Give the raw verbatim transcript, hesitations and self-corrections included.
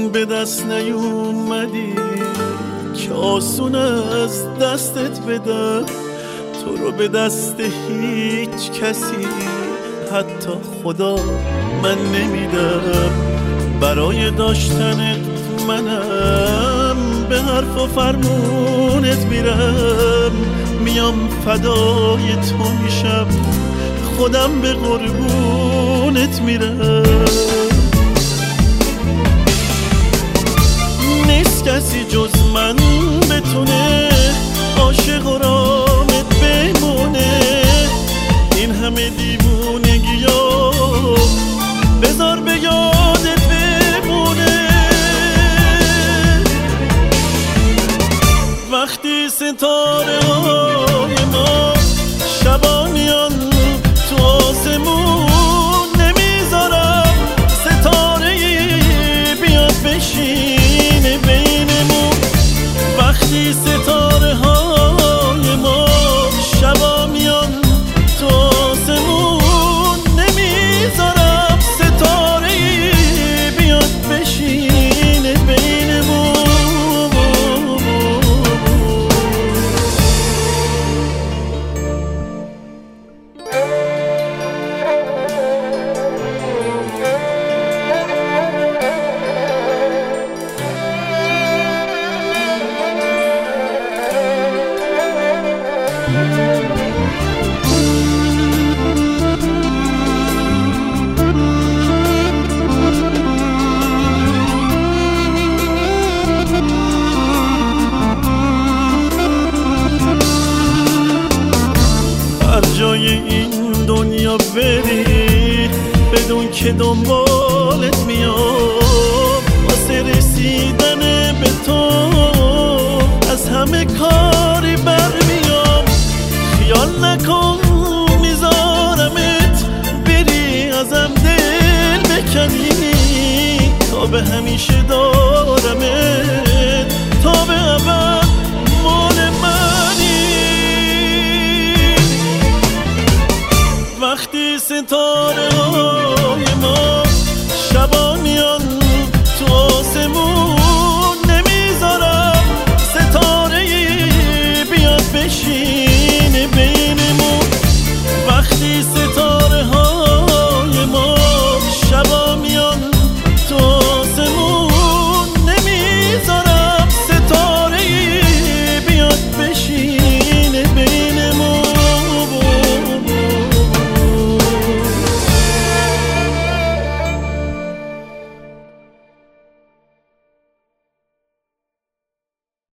به دست نیومدی که آسون از دستت بدم، تو رو به دست هیچ کسی حتی خدا من نمیدم. برای داشتنت منم به حرف و فرمونت میرم، میام فدای تو میشم، خودم به قربونت میرم. نیست کسی جز من بتونه عاشق و رامت بمونه، این همه دیوونگی‌ها بذار به یادت بمونه. وقتی ستاره های ما شبا میان تو آسمون، نمیذارم ستاره بیاد بشینه بینمون. وقتی ستاره های ما شبا میان تو آسمون، نمیذارم ستاره بیاد بشینه بینمون. هر جای این دنیا بری بدون که دنبالت میام، واسه رسیدن به تو از همه کاری برمیام. خیال نکن میذارمت بری ازم دل بکنی، تا به همیشه دارمت، تا به ابد مال منی. وقتی ستاره